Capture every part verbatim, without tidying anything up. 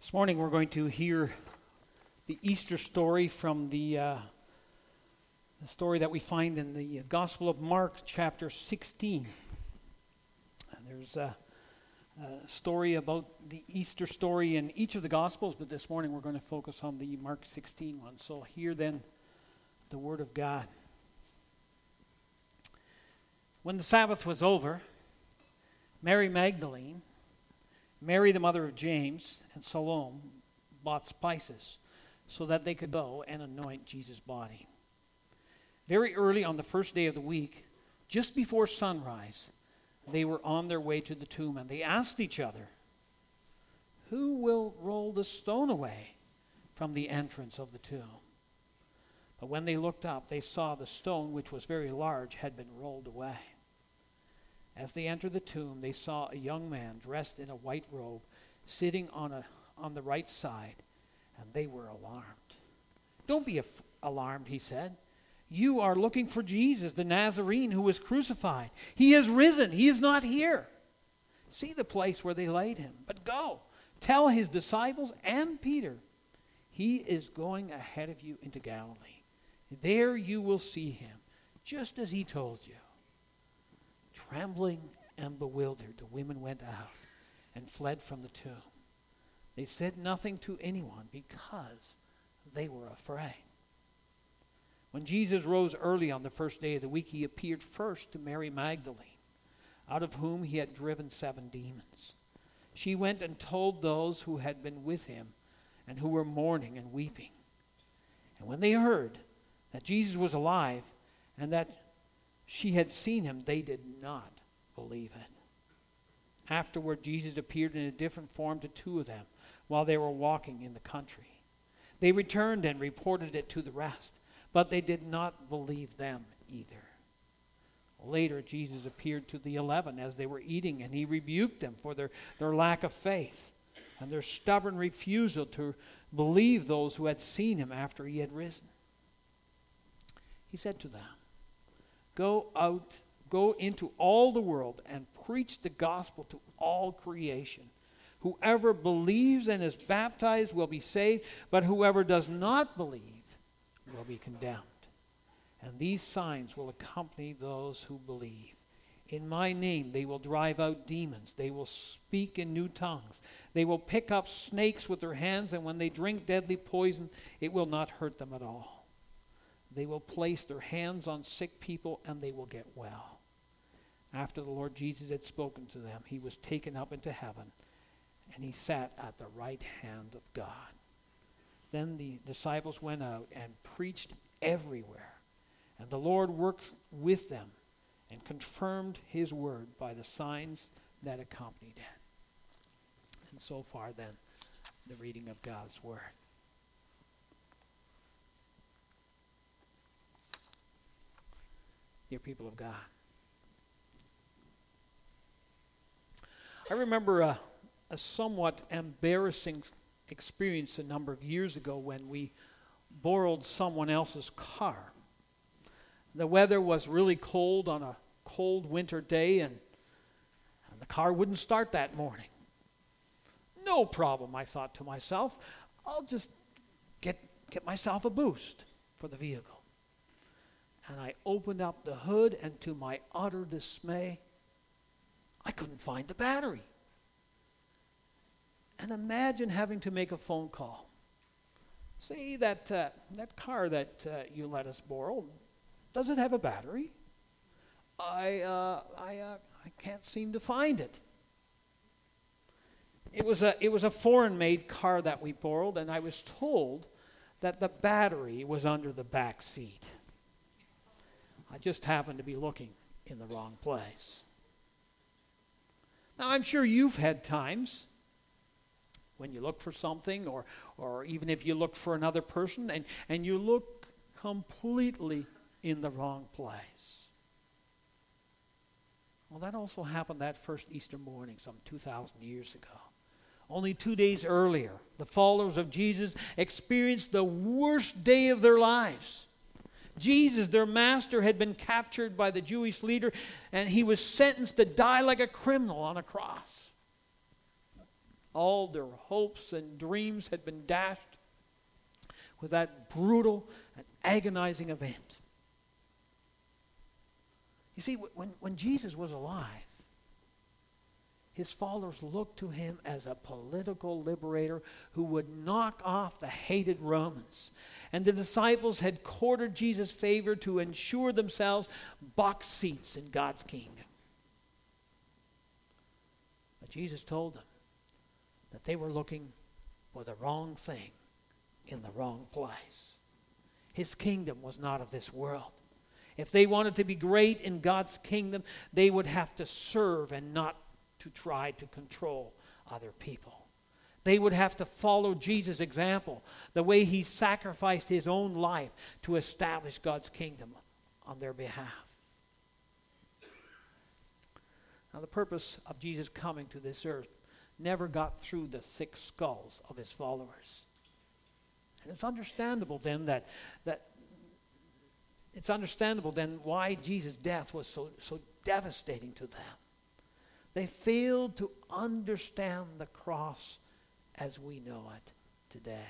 This morning we're going to hear the Easter story from the, uh, the story that we find in the Gospel of Mark, chapter sixteen. And there's a, a story about the Easter story in each of the Gospels, but this morning we're going to focus on the Mark sixteen one. So hear then the Word of God. When the Sabbath was over, Mary Magdalene, Mary the mother of James, and Salome bought spices so that they could go and anoint Jesus' body. Very early on the first day of the week, just before sunrise, they were on their way to the tomb, and they asked each other, "Who will roll the stone away from the entrance of the tomb?" But when they looked up, they saw the stone, which was very large, had been rolled away. As they entered the tomb, they saw a young man dressed in a white robe sitting on a on the right side, and they were alarmed. "Don't be af- alarmed," he said. "You are looking for Jesus, the Nazarene, who was crucified. He has risen. He is not here. See the place where they laid him. But go, tell his disciples and Peter, he is going ahead of you into Galilee. There you will see him, just as he told you." Trembling and bewildered, the women went out and fled from the tomb. They said nothing to anyone because they were afraid. When Jesus rose early on the first day of the week, he appeared first to Mary Magdalene, out of whom he had driven seven demons. She went and told those who had been with him and who were mourning and weeping. And when they heard that Jesus was alive and that she had seen him, they did not believe it. Afterward, Jesus appeared in a different form to two of them while they were walking in the country. They returned and reported it to the rest, but they did not believe them either. Later, Jesus appeared to the eleven as they were eating, and he rebuked them for their, their lack of faith and their stubborn refusal to believe those who had seen him after he had risen. He said to them, Go out, go into all the world and preach the gospel to all creation. Whoever believes and is baptized will be saved, but whoever does not believe will be condemned. And these signs will accompany those who believe. In my name they will drive out demons. They will speak in new tongues. They will pick up snakes with their hands, and when they drink deadly poison, it will not hurt them at all. They will place their hands on sick people, and they will get well. After the Lord Jesus had spoken to them, he was taken up into heaven, and he sat at the right hand of God. Then the disciples went out and preached everywhere, and the Lord worked with them and confirmed his word by the signs that accompanied it. And so far, then, the reading of God's word. Dear people of God, I remember a, a somewhat embarrassing experience a number of years ago when we borrowed someone else's car. The weather was really cold on a cold winter day, and, and the car wouldn't start that morning. No problem, I thought to myself. I'll just get, get myself a boost for the vehicle. And I opened up the hood, and to my utter dismay, I couldn't find the battery. And imagine having to make a phone call. Say that uh, that car that uh, you let us borrow, does it have a battery? I uh, I uh, I can't seem to find it. It was a it was a foreign-made car that we borrowed, and I was told that the battery was under the back seat. I just happened to be looking in the wrong place. Now, I'm sure you've had times when you look for something, or or even if you look for another person, and, and you look completely in the wrong place. Well, that also happened that first Easter morning some two thousand years ago. Only two days earlier, the followers of Jesus experienced the worst day of their lives. Jesus, their master, had been captured by the Jewish leader, and he was sentenced to die like a criminal on a cross. all their hopes and dreams had been dashed with that brutal and agonizing event. You see, when, when Jesus was alive, his followers looked to him as a political liberator who would knock off the hated Romans. And the disciples had courted Jesus' favor to ensure themselves box seats in God's kingdom. But Jesus told them that they were looking for the wrong thing in the wrong place. His kingdom was not of this world. If they wanted to be great in God's kingdom, they would have to serve and not to try to control other people. They would have to follow Jesus' example, the way he sacrificed his own life to establish God's kingdom on their behalf. Now, the purpose of Jesus coming to this earth never got through the thick skulls of his followers. And it's understandable then that, that it's understandable then why Jesus' death was so, so devastating to them. They failed to understand the cross as we know it today.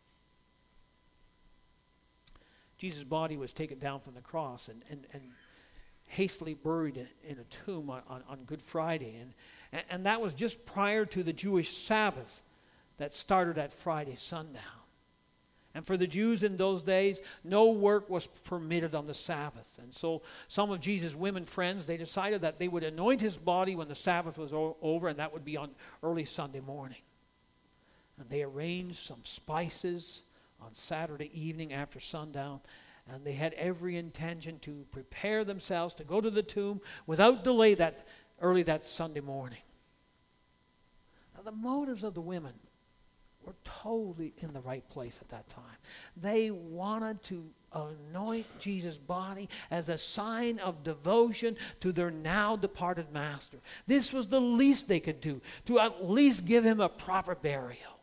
Jesus' body was taken down from the cross and, and, and hastily buried in, in a tomb on, on, on Good Friday. And, and, and that was just prior to the Jewish Sabbath that started at Friday sundown. And for the Jews in those days, no work was permitted on the Sabbath. And so some of Jesus' women friends, they decided that they would anoint his body when the Sabbath was o- over, and that would be on early Sunday morning. And they arranged some spices on Saturday evening after sundown, and they had every intention to prepare themselves to go to the tomb without delay that early that Sunday morning. Now, the motives of the women were totally in the right place at that time. They wanted to anoint Jesus' body as a sign of devotion to their now departed master. This was the least they could do, to at least give him a proper burial.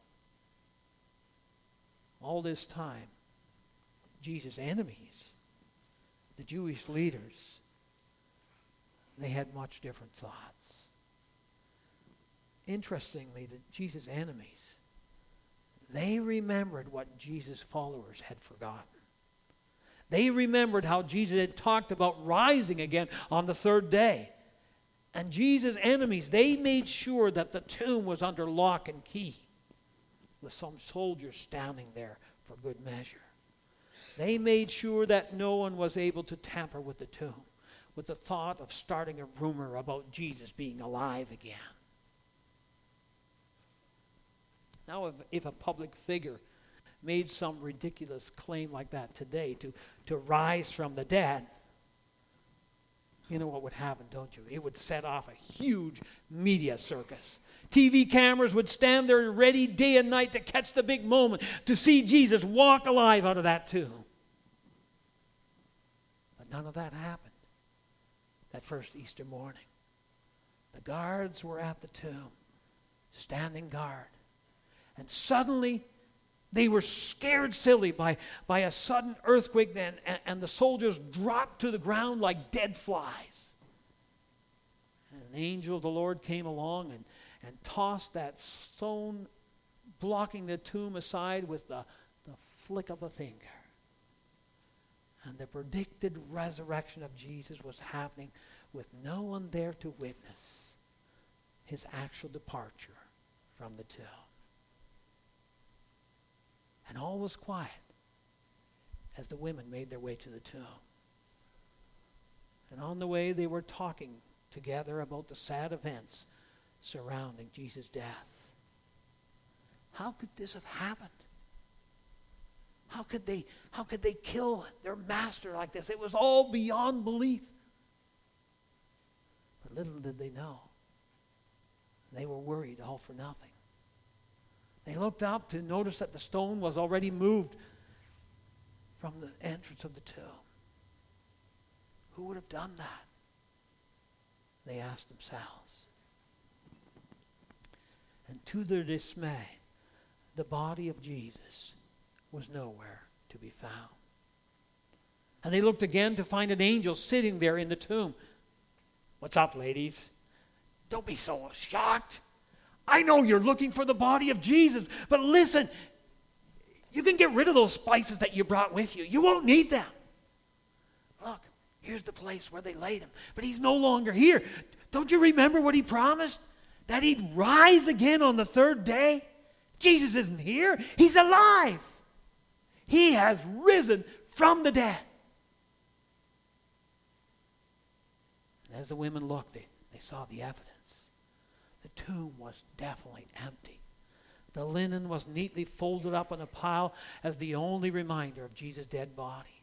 All this time, Jesus' enemies, the Jewish leaders, they had much different thoughts. Interestingly, the Jesus' enemies, they remembered what Jesus' followers had forgotten. They remembered how Jesus had talked about rising again on the third day. And Jesus' enemies, they made sure that the tomb was under lock and key, with some soldiers standing there for good measure. They made sure that no one was able to tamper with the tomb, with the thought of starting a rumor about Jesus being alive again. Now, if, if a public figure made some ridiculous claim like that today, to, to rise from the dead, you know what would happen, don't you? It would set off a huge media circus. T V cameras would stand there ready day and night to catch the big moment, to see Jesus walk alive out of that tomb. But none of that happened that first Easter morning. The guards were at the tomb, standing guard. And suddenly, they were scared silly by, by a sudden earthquake, and, and, and the soldiers dropped to the ground like dead flies. And an angel of the Lord came along and, and tossed that stone blocking the tomb aside with the, the flick of a finger. And the predicted resurrection of Jesus was happening with no one there to witness his actual departure from the tomb. And all was quiet as the women made their way to the tomb. And on the way, they were talking together about the sad events surrounding Jesus' death. How could this have happened? How could they, how could they kill their master like this? It was all beyond belief. But little did they know, they were worried all for nothing. They looked up to notice that the stone was already moved from the entrance of the tomb. Who would have done that? They asked themselves. And to their dismay, the body of Jesus was nowhere to be found. And they looked again to find an angel sitting there in the tomb. What's up, ladies? Don't be so shocked. I know you're looking for the body of Jesus, but listen, you can get rid of those spices that you brought with you. You won't need them. Look, here's the place where they laid him, but he's no longer here. Don't you remember what he promised? That he'd rise again on the third day? Jesus isn't here. He's alive. He has risen from the dead. And as the women looked, they, they saw the evidence. The tomb was definitely empty. The linen was neatly folded up in a pile as the only reminder of Jesus' dead body.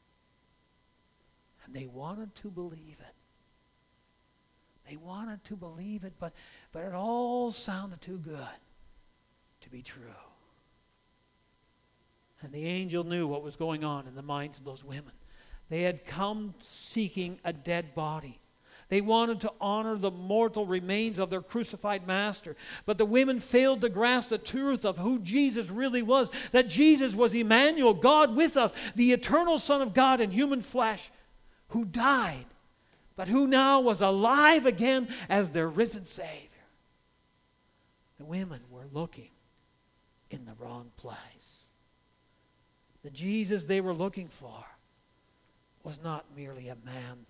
And they wanted to believe it. They wanted to believe it, but, but it all sounded too good to be true. And the angel knew what was going on in the minds of those women. They had come seeking a dead body. They wanted to honor the mortal remains of their crucified master. But the women failed to grasp the truth of who Jesus really was. That Jesus was Emmanuel, God with us, the eternal Son of God in human flesh, who died, but who now was alive again as their risen Savior. The women were looking in the wrong place. The Jesus they were looking for was not merely a man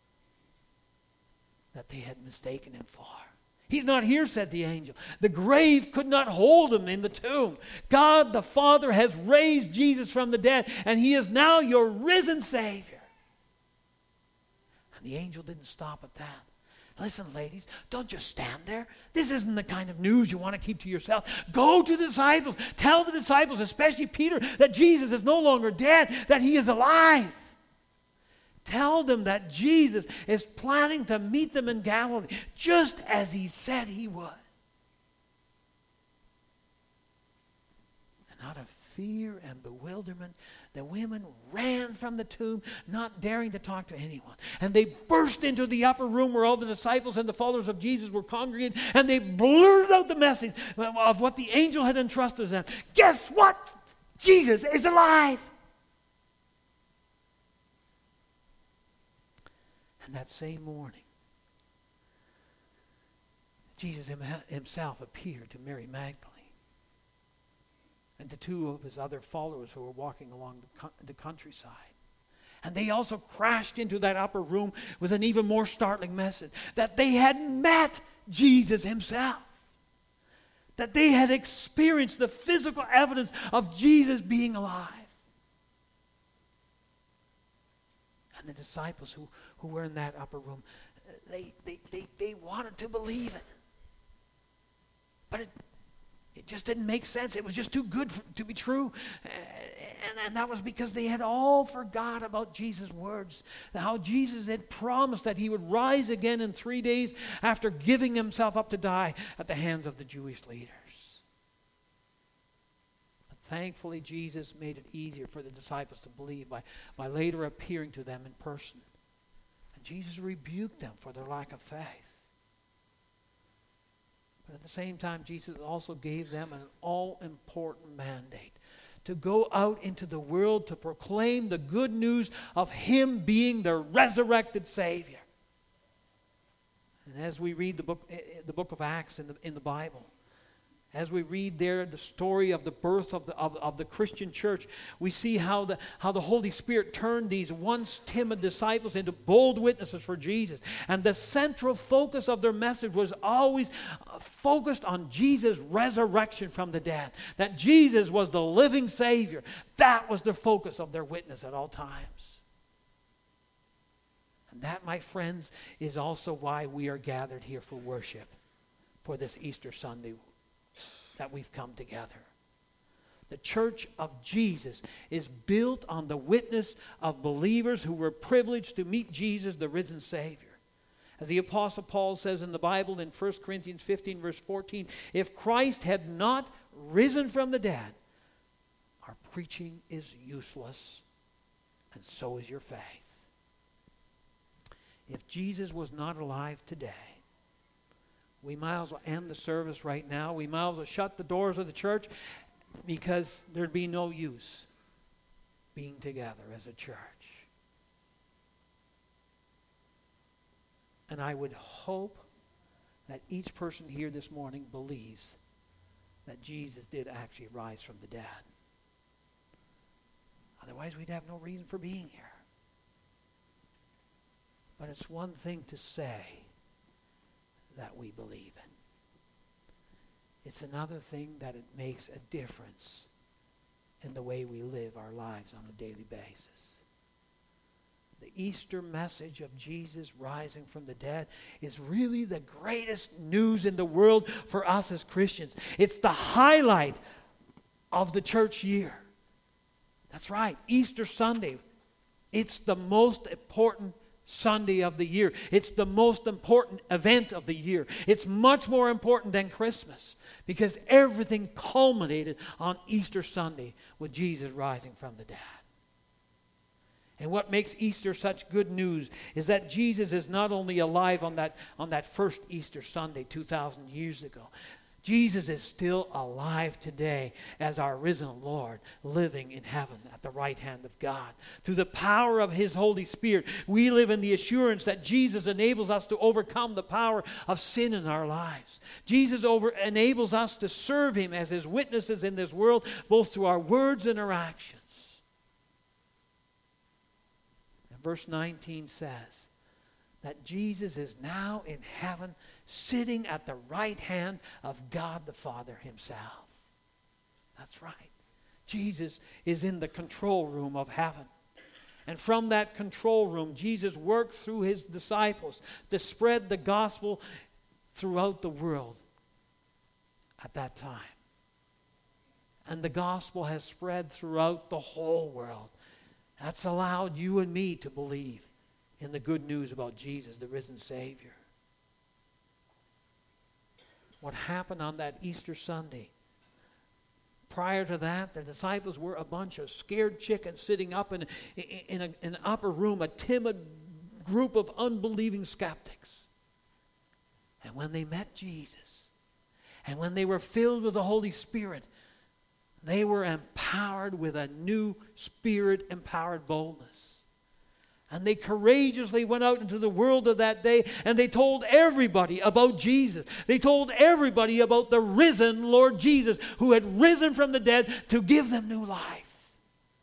that they had mistaken him for. He's not here, said the angel. The grave could not hold him in the tomb. God the Father has raised Jesus from the dead, and he is now your risen Savior. And the angel didn't stop at that. Listen, ladies, don't just stand there. This isn't the kind of news you want to keep to yourself. Go to the disciples. Tell the disciples, especially Peter, that Jesus is no longer dead, that he is alive. Tell them that Jesus is planning to meet them in Galilee, just as he said he would. And out of fear and bewilderment, the women ran from the tomb, not daring to talk to anyone. And they burst into the upper room where all the disciples and the followers of Jesus were congregated, and they blurted out the message of what the angel had entrusted them. Guess what? Jesus is alive. And that same morning, Jesus himself appeared to Mary Magdalene and to two of his other followers who were walking along the, the countryside. And they also crashed into that upper room with an even more startling message, that they had met Jesus himself, that they had experienced the physical evidence of Jesus being alive. And the disciples who, who were in that upper room, they, they, they, they wanted to believe it. But it, it just didn't make sense. It was just too good for, to be true. And, and that was because they had all forgot about Jesus' words. How Jesus had promised that he would rise again in three days after giving himself up to die at the hands of the Jewish leaders. Thankfully, Jesus made it easier for the disciples to believe by, by later appearing to them in person. And Jesus rebuked them for their lack of faith. But at the same time, Jesus also gave them an all-important mandate to go out into the world to proclaim the good news of him being the resurrected Savior. And as we read the book, the book of Acts in the, in the Bible, as we read there the story of the birth of the, of, of the Christian church, we see how the, how the Holy Spirit turned these once timid disciples into bold witnesses for Jesus. And the central focus of their message was always focused on Jesus' resurrection from the dead. That Jesus was the living Savior. That was the focus of their witness at all times. And that, my friends, is also why we are gathered here for worship for this Easter Sunday that we've come together. The church of Jesus is built on the witness of believers who were privileged to meet Jesus, the risen Savior. As the Apostle Paul says in the Bible in First Corinthians fifteen, verse fourteen, if Christ had not risen from the dead, our preaching is useless, and so is your faith. If Jesus was not alive today, we might as well end the service right now. We might as well shut the doors of the church, because there'd be no use being together as a church. And I would hope that each person here this morning believes that Jesus did actually rise from the dead. Otherwise, we'd have no reason for being here. But it's one thing to say that we believe it. It's another thing that it makes a difference in the way we live our lives on a daily basis. The Easter message of Jesus rising from the dead is really the greatest news in the world for us as Christians. It's the highlight of the church year. That's right, Easter Sunday. It's the most important Sunday of the year. It's the most important event of the year. It's much more important than Christmas because everything culminated on Easter Sunday with Jesus rising from the dead. And what makes Easter such good news is that Jesus is not only alive on that, on that first Easter Sunday two thousand years ago. Jesus is still alive today as our risen Lord, living in heaven at the right hand of God. Through the power of His Holy Spirit, we live in the assurance that Jesus enables us to overcome the power of sin in our lives. Jesus over, enables us to serve Him as His witnesses in this world, both through our words and our actions. And verse nineteen says that Jesus is now in heaven, sitting at the right hand of God the Father Himself. That's right. Jesus is in the control room of heaven. And from that control room, Jesus works through His disciples to spread the gospel throughout the world at that time. And the gospel has spread throughout the whole world. That's allowed you and me to believe in the good news about Jesus, the risen Savior. What happened on that Easter Sunday? Prior to that, the disciples were a bunch of scared chickens sitting up in, in, a, in an upper room, a timid group of unbelieving skeptics. And when they met Jesus, and when they were filled with the Holy Spirit, they were empowered with a new Spirit-empowered boldness. And they courageously went out into the world of that day and they told everybody about Jesus. They told everybody about the risen Lord Jesus who had risen from the dead to give them new life.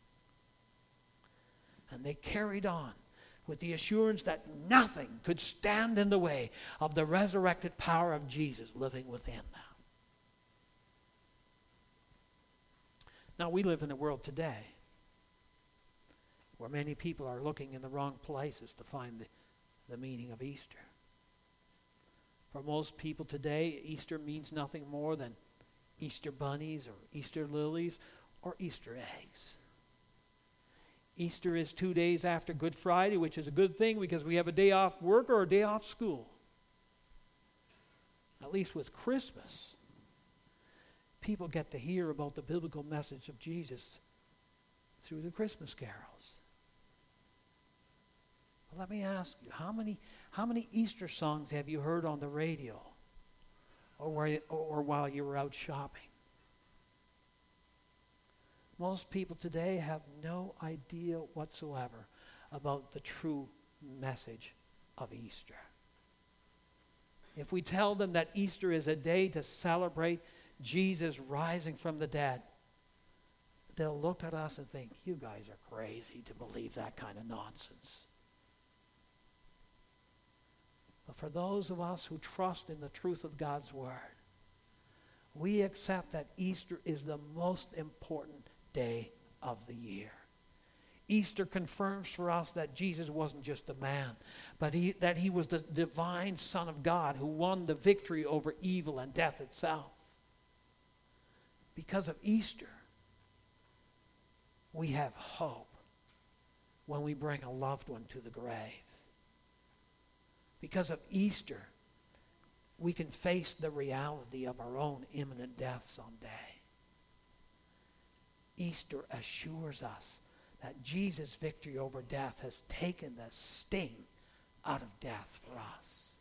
And they carried on with the assurance that nothing could stand in the way of the resurrected power of Jesus living within them. Now, we live in a world today where many people are looking in the wrong places to find the, the meaning of Easter. For most people today, Easter means nothing more than Easter bunnies or Easter lilies or Easter eggs. Easter is two days after Good Friday, which is a good thing because we have a day off work or a day off school. At least with Christmas, people get to hear about the biblical message of Jesus through the Christmas carols. Well, let me ask you, how many how many Easter songs have you heard on the radio or, where, or, or while you were out shopping? Most people today have no idea whatsoever about the true message of Easter. If we tell them that Easter is a day to celebrate Jesus rising from the dead, they'll look at us and think, you guys are crazy to believe that kind of nonsense. But for those of us who trust in the truth of God's Word, we accept that Easter is the most important day of the year. Easter confirms for us that Jesus wasn't just a man, but he, that He was the divine Son of God who won the victory over evil and death itself. Because of Easter, we have hope when we bring a loved one to the grave. Because of Easter, we can face the reality of our own imminent death someday. Easter assures us that Jesus' victory over death has taken the sting out of death for us.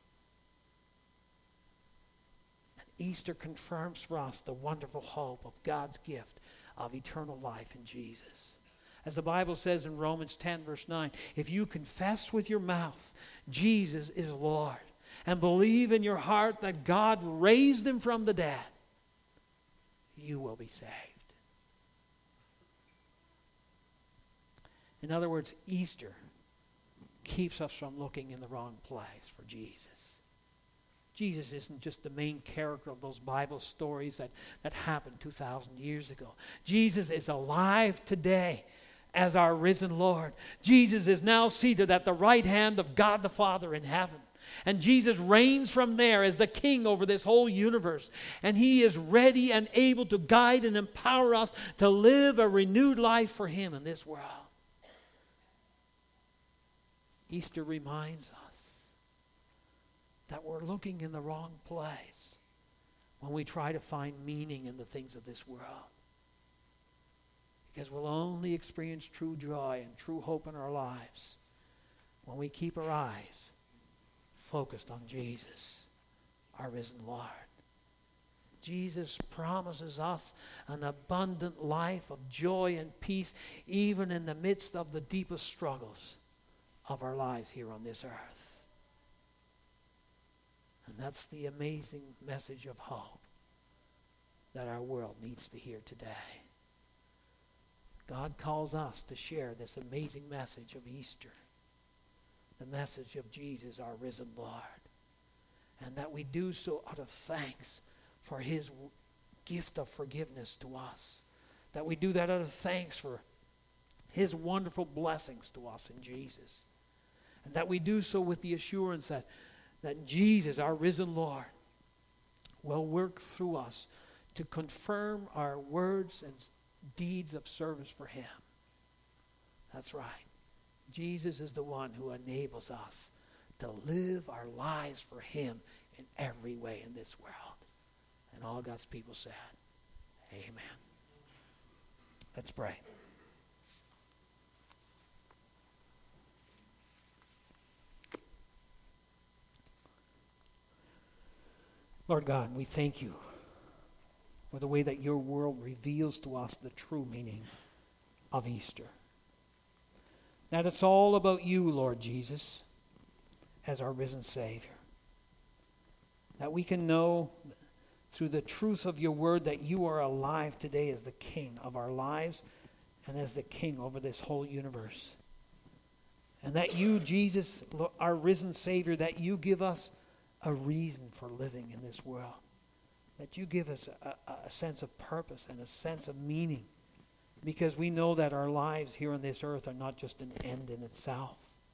And Easter confirms for us the wonderful hope of God's gift of eternal life in Jesus. As the Bible says in Romans ten, verse nine, if you confess with your mouth Jesus is Lord, and believe in your heart that God raised him from the dead, you will be saved. In other words, Easter keeps us from looking in the wrong place for Jesus. Jesus isn't just the main character of those Bible stories that, that happened two thousand years ago. Jesus is alive today as our risen Lord. Jesus is now seated at the right hand of God the Father in heaven. And Jesus reigns from there as the king over this whole universe. And he is ready and able to guide and empower us to live a renewed life for him in this world. Easter reminds us that we're looking in the wrong place when we try to find meaning in the things of this world. Because we'll only experience true joy and true hope in our lives when we keep our eyes focused on Jesus, our risen Lord. Jesus promises us an abundant life of joy and peace, even in the midst of the deepest struggles of our lives here on this earth. And that's the amazing message of hope that our world needs to hear today. God calls us to share this amazing message of Easter, the message of Jesus, our risen Lord, and that we do so out of thanks for his w- gift of forgiveness to us, that we do that out of thanks for his wonderful blessings to us in Jesus, and that we do so with the assurance that, that Jesus, our risen Lord, will work through us to confirm our words and deeds of service for him. That's right. Jesus is the one who enables us to live our lives for him in every way in this world. And all God's people said, amen. Let's pray. Lord God, we thank you for the way that your world reveals to us the true meaning of Easter. That it's all about you, Lord Jesus, as our risen Savior. That we can know through the truth of your word that you are alive today as the King of our lives and as the King over this whole universe. And that you, Jesus, our risen Savior, that you give us a reason for living in this world. That you give us a, a, a sense of purpose and a sense of meaning, because we know that our lives here on this earth are not just an end in itself.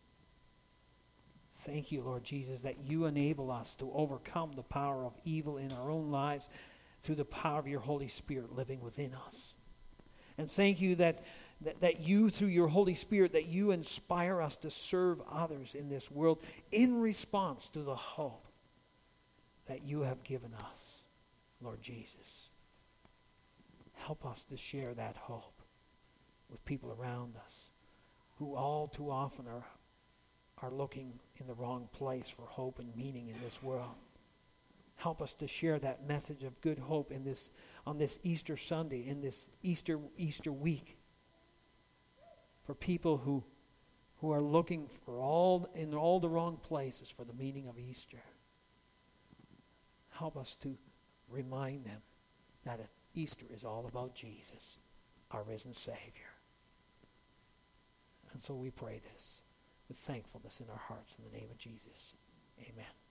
Thank you, Lord Jesus, that you enable us to overcome the power of evil in our own lives through the power of your Holy Spirit living within us. And thank you that, that, that you, through your Holy Spirit, that you inspire us to serve others in this world in response to the hope that you have given us, Lord Jesus. Help us to share that hope with people around us who all too often are, are looking in the wrong place for hope and meaning in this world. Help us to share that message of good hope in this, on this Easter Sunday, in this Easter, Easter week, for people who, who are looking for all, in all the wrong places for the meaning of Easter. Help us to remind them that Easter is all about Jesus, our risen Savior. And so we pray this with thankfulness in our hearts in the name of Jesus. Amen.